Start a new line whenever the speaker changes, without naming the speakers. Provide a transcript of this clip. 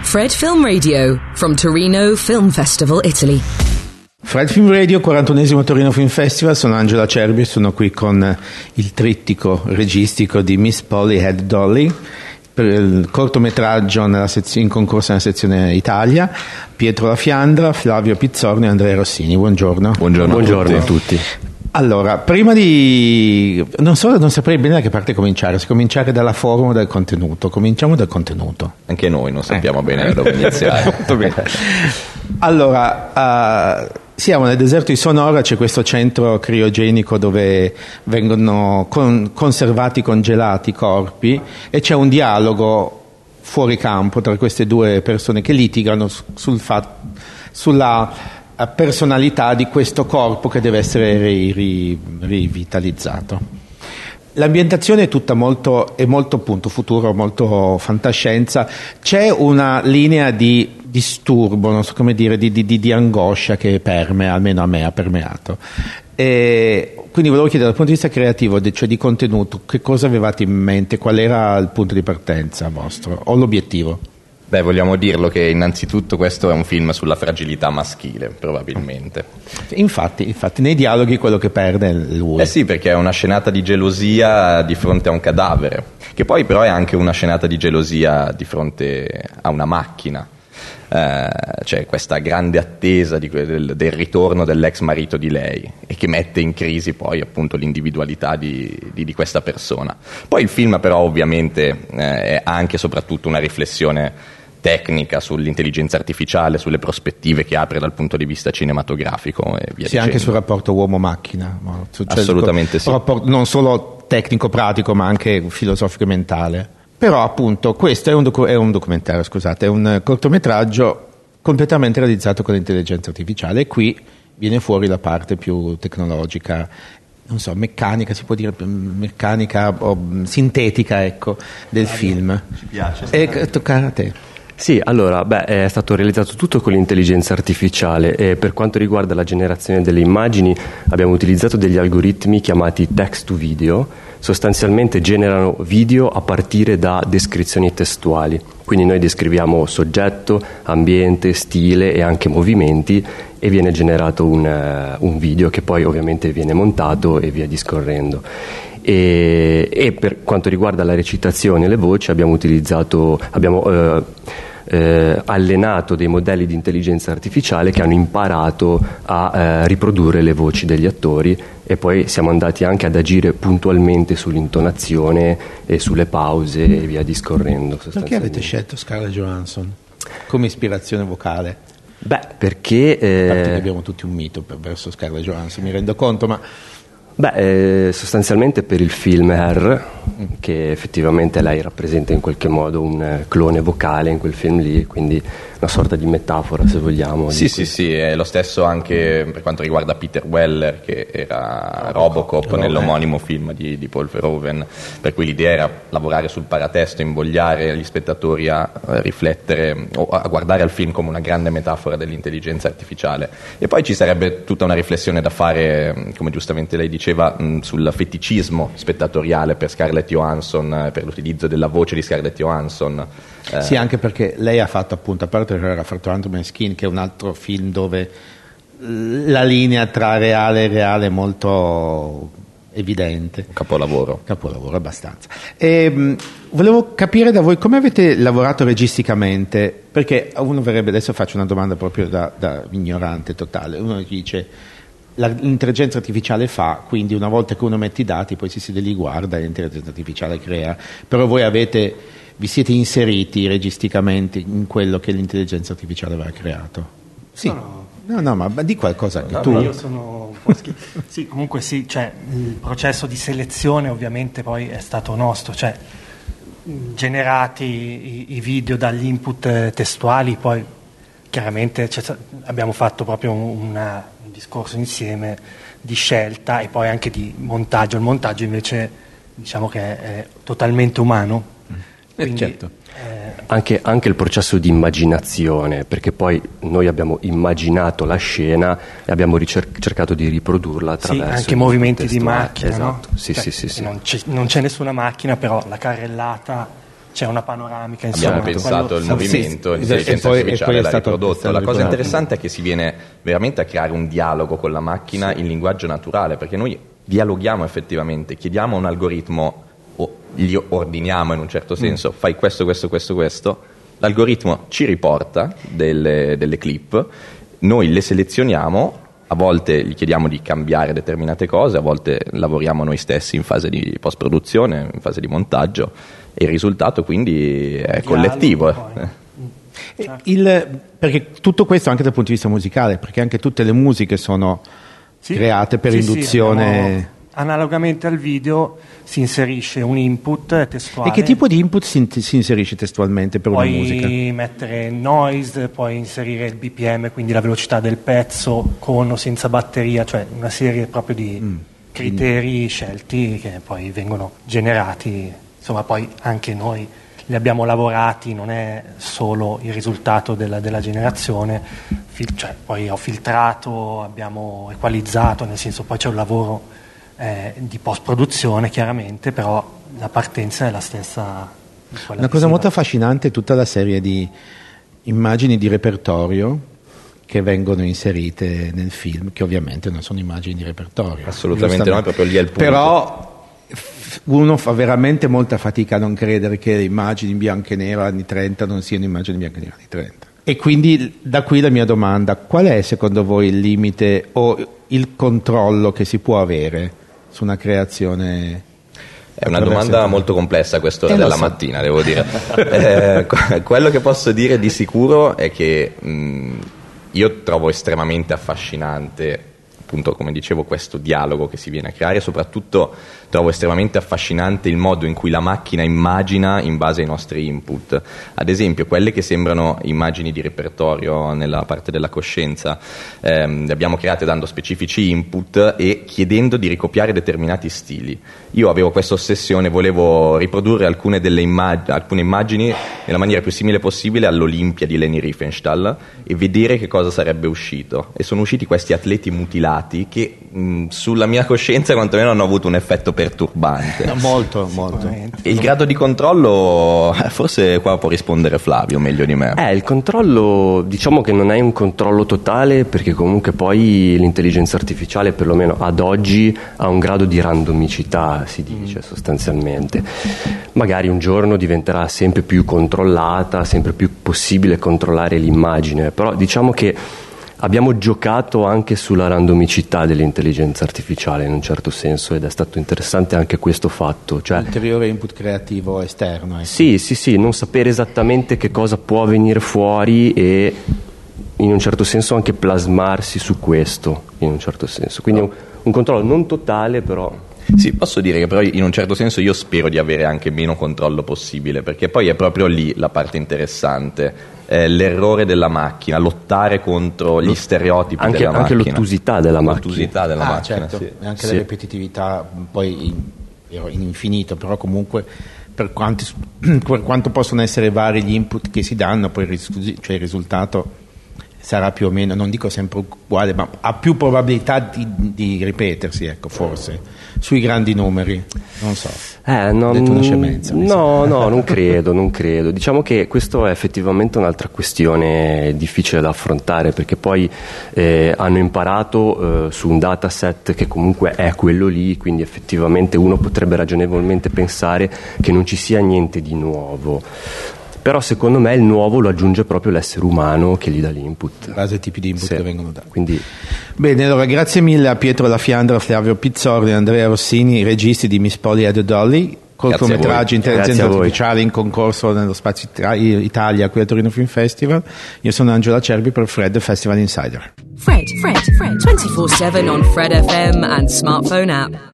Fred Film Radio from Torino Film Festival, Italy.
Fred Film Radio, 41esimo Torino Film Festival. Sono Angelo Acerbi e sono qui con il trittico registico di Miss Polly Had Dolly, per il cortometraggio in concorso nella sezione Italia. Pietro La Fiandra, Flavio Pizzorno e Andrea Rossini. Buongiorno.
Buongiorno a tutti.
Allora, prima di... non saprei bene da che parte cominciare, se cominciare dalla forma o dal contenuto. Cominciamo dal contenuto.
Anche noi non sappiamo bene dove iniziare.
Molto bene. Allora, siamo nel deserto di Sonora, c'è questo centro criogenico dove vengono conservati, congelati i corpi, e c'è un dialogo fuori campo tra queste due persone che litigano sulla personalità di questo corpo che deve essere rivitalizzato. L'ambientazione è tutta molto appunto futuro, molto fantascienza. C'è una linea di disturbo, non so come dire, di angoscia che permea, almeno a me ha permeato. E quindi volevo chiedere dal punto di vista creativo, cioè di contenuto, che cosa avevate in mente, qual era il punto di partenza vostro o l'obiettivo?
Beh, vogliamo dirlo che innanzitutto questo è un film sulla fragilità maschile, probabilmente.
Infatti, nei dialoghi quello che perde è lui.
Sì, perché è una scenata di gelosia di fronte a un cadavere, che poi però è anche una scenata di gelosia di fronte a una macchina. C'è questa grande attesa del ritorno dell'ex marito di lei, e che mette in crisi poi appunto l'individualità di questa persona. Poi il film però ovviamente ha anche e soprattutto una riflessione tecnica sull'intelligenza artificiale, sulle prospettive che apre dal punto di vista cinematografico e via dicendo.
Anche sul rapporto uomo-macchina, cioè
assolutamente sì,
rapporto non solo tecnico-pratico ma anche filosofico e mentale. Però appunto questo è un documentario, scusate, è un cortometraggio completamente realizzato con l'intelligenza artificiale, e qui viene fuori la parte più tecnologica, non so, meccanica, si può dire meccanica o sintetica, ecco, del film.
Ci piace.
E toccare a te.
Sì, allora, è stato realizzato tutto con l'intelligenza artificiale, e per quanto riguarda la generazione delle immagini abbiamo utilizzato degli algoritmi chiamati text to video. Sostanzialmente generano video a partire da descrizioni testuali, quindi noi descriviamo soggetto, ambiente, stile e anche movimenti, e viene generato un video che poi ovviamente viene montato e via discorrendo. E per quanto riguarda la recitazione e le voci abbiamo allenato dei modelli di intelligenza artificiale che hanno imparato a riprodurre le voci degli attori, e poi siamo andati anche ad agire puntualmente sull'intonazione e sulle pause e via discorrendo.
Perché avete scelto Scarlett Johansson come ispirazione vocale?
Perché
Infatti abbiamo tutti un mito verso Scarlett Johansson, mi rendo conto, ma
sostanzialmente per il film Her, che effettivamente lei rappresenta in qualche modo un clone vocale in quel film lì, quindi una sorta di metafora, se vogliamo.
Sì, è lo stesso anche per quanto riguarda Peter Weller, che era Robocop nell'omonimo film di Paul Verhoeven, per cui l'idea era lavorare sul paratesto, invogliare gli spettatori a riflettere o a guardare al film come una grande metafora dell'intelligenza artificiale. E poi ci sarebbe tutta una riflessione da fare, come giustamente lei diceva, sul feticismo spettatoriale per Scarlett Johansson, per l'utilizzo della voce di Scarlett Johansson.
Sì, anche perché lei ha fatto, appunto, a parte che ha fatto Ant Man Skin, che è un altro film dove la linea tra reale e irreale è molto evidente.
Capolavoro
abbastanza. E volevo capire da voi come avete lavorato registicamente, perché uno verrebbe, adesso faccio una domanda proprio da ignorante totale, uno dice l'intelligenza artificiale fa, quindi una volta che uno mette i dati poi si siede lì, guarda e l'intelligenza artificiale crea, però voi vi siete inseriti registicamente in quello che l'intelligenza artificiale aveva creato? Sì. No, ma di qualcosa che tu...
Io sono un po' sì, comunque sì, cioè il processo di selezione ovviamente poi è stato nostro, cioè generati i video dagli input testuali, poi chiaramente abbiamo fatto proprio un discorso insieme di scelta e poi anche di montaggio. Il montaggio invece diciamo che è totalmente umano. Quindi,
certo.
Anche il processo di immaginazione, perché poi noi abbiamo immaginato la scena e abbiamo cercato di riprodurla attraverso
anche movimenti di macchina,
esatto.
no?
Sì.
Non c'è nessuna macchina, però la carrellata c'è una panoramica, insomma.
Abbiamo pensato il movimento, l'intelligenza artificiale l'ha riprodotto. La cosa interessante è che si viene veramente a creare un dialogo con la macchina in linguaggio naturale, perché noi dialoghiamo effettivamente, chiediamo a un algoritmo, o gli ordiniamo in un certo senso, fai questo, l'algoritmo ci riporta delle clip, noi le selezioniamo, a volte gli chiediamo di cambiare determinate cose, a volte lavoriamo noi stessi in fase di post-produzione, in fase di montaggio, e il risultato quindi è collettivo.
Perché tutto questo anche dal punto di vista musicale, perché anche tutte le musiche sono create per induzione.
Analogamente al video si inserisce un input testuale.
E che tipo di input si inserisce testualmente per una musica?
Puoi mettere noise, puoi inserire il BPM, quindi la velocità del pezzo con o senza batteria, cioè una serie proprio di criteri scelti che poi vengono generati. Insomma, poi anche noi li abbiamo lavorati, non è solo il risultato della generazione, cioè, poi ho filtrato, abbiamo equalizzato, nel senso poi c'è un lavoro di post-produzione chiaramente, però la partenza è la stessa.
Una cosa molto affascinante è tutta la serie di immagini di repertorio che vengono inserite nel film, che ovviamente non sono immagini di repertorio.
Assolutamente no, proprio lì è il punto.
Però uno fa veramente molta fatica a non credere che le immagini in bianco e nero anni 30 non siano immagini in bianco e nero anni 30. E quindi da qui la mia domanda: qual è secondo voi il limite o il controllo che si può avere su una creazione?
È una domanda molto complessa a quest'ora della mattina, devo dire. Quello che posso dire di sicuro è che io trovo estremamente affascinante, appunto, come dicevo, questo dialogo che si viene a creare, e soprattutto trovo estremamente affascinante il modo in cui la macchina immagina in base ai nostri input. Ad esempio, quelle che sembrano immagini di repertorio nella parte della coscienza, le abbiamo create dando specifici input e chiedendo di ricopiare determinati stili. Io avevo questa ossessione, volevo riprodurre alcune immagini nella maniera più simile possibile all'Olimpia di Leni Riefenstahl e vedere che cosa sarebbe uscito. E sono usciti questi atleti mutilati che sulla mia coscienza quantomeno hanno avuto un effetto perturbante.
No, molto.
E il grado di controllo, forse qua può rispondere Flavio meglio di me.
Il controllo, diciamo che non è un controllo totale, perché comunque poi l'intelligenza artificiale, perlomeno ad oggi, ha un grado di randomicità, si dice sostanzialmente. Magari un giorno diventerà sempre più controllata, sempre più possibile controllare l'immagine, però diciamo che abbiamo giocato anche sulla randomicità dell'intelligenza artificiale in un certo senso, ed è stato interessante anche questo fatto. Cioè,
ulteriore input creativo esterno. Ecco.
Sì, non sapere esattamente che cosa può venire fuori e in un certo senso anche plasmarsi su questo, in un certo senso. Quindi un controllo non totale, però.
Sì, posso dire che però in un certo senso io spero di avere anche meno controllo possibile, perché poi è proprio lì la parte interessante. L'errore della macchina, lottare contro gli stereotipi della macchina.
Anche l'ottusità della macchina.
L'ottusità della macchina,
certo.
Sì.
E anche la ripetitività poi in infinito, però comunque per quanto possono essere vari gli input che si danno, poi il risultato sarà più o meno, non dico sempre uguale, ma ha più probabilità di ripetersi, ecco, forse sui grandi numeri, non so. Ho detto una scemenza.
No, non credo. Diciamo che questo è effettivamente un'altra questione difficile da affrontare, perché poi hanno imparato su un dataset che comunque è quello lì, quindi effettivamente uno potrebbe ragionevolmente pensare che non ci sia niente di nuovo. Però secondo me il nuovo lo aggiunge proprio l'essere umano che gli dà l'input.
In base ai tipi di input che vengono dati.
Quindi.
Bene, allora grazie mille a Pietro La Fiandra, Flavio Pizzorni, Andrea Rossini, registi di Miss Polly e The Dolly, cortometraggio Intelligenza Artificiale in concorso nello Spazio Italia qui al Torino Film Festival. Io sono Angelo Acerbi per Fred Festival Insider.
Fred 24/7 on Fred FM and smartphone app.